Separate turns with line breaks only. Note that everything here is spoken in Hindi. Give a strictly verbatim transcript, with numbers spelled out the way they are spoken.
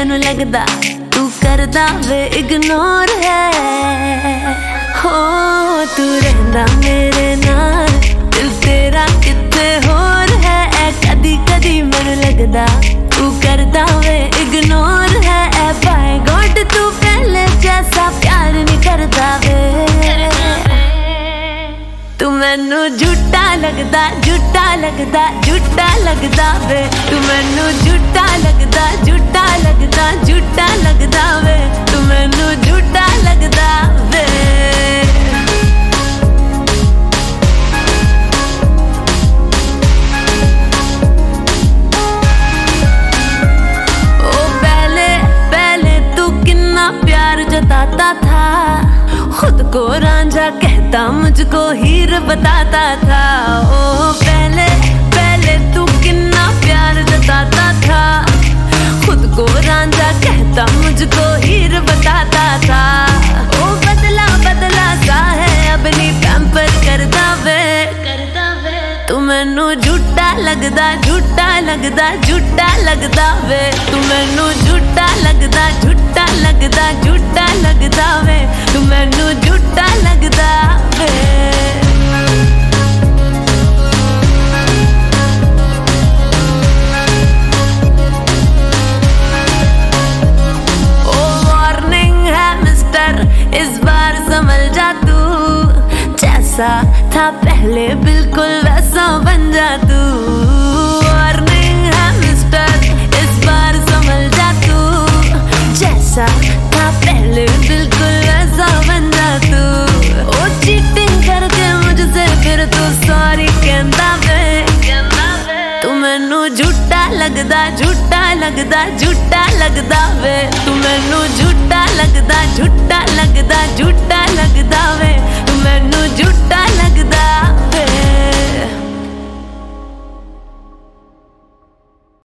मैनू लगदा तू करदा वे इग्नोर है। हो तू रहंदा मेरे नाल दिल तेरा किथे होर है। कदी कदी मैनू लगदा तू करदा वे इग्नोर है। बाय गॉड तू पहले जैसा प्यार नहीं करदा वे। तू मैनू झूठा लगदा झूठा लगदा झूठा लगदा वे। तू मैनू झूठा लगदा झूठा लगदा झूठा लगदा वे। तू मैनू झूठा लगदा वे। ओ पहले पहले तू कितना प्यार जताता था। खुद को रांझा कहता मुझको हीर बताता था। ओ पहले पहले तू कितना प्यार जताता था। खुद को रांझा कहता मुझको हीर बताता था। ओ बदला बदला सा है अब नहीं पैम्पर करदा वे करदा वे। तू मैनू झूठा लगदा झूठा लगदा झूठा लगदा वे। तू मैनू झूठा लगदा झूठा लगदा झूठा लगदा वे। तू मैनू झूठा लगदा वे। ओ वार्निंग है मिस्टर इस बार संभल जा तू। जैसा था पहले बिल्कुल वैसा बन जा तू। वार्निंग है मिस्टर इस बार संभल जा तू। जैसा था पहले बिल्कुल वैसा बन जा तू। ओ चीटिंग करके मुझसे फिर तू सॉरी कहंदा वे कहंदा वे। तू मैनू झूठा लगदा झूठा लगदा झूठा लगदा वे। तू मैनू झूठा लगदा झूठा लगदा झूठा लगदा वे।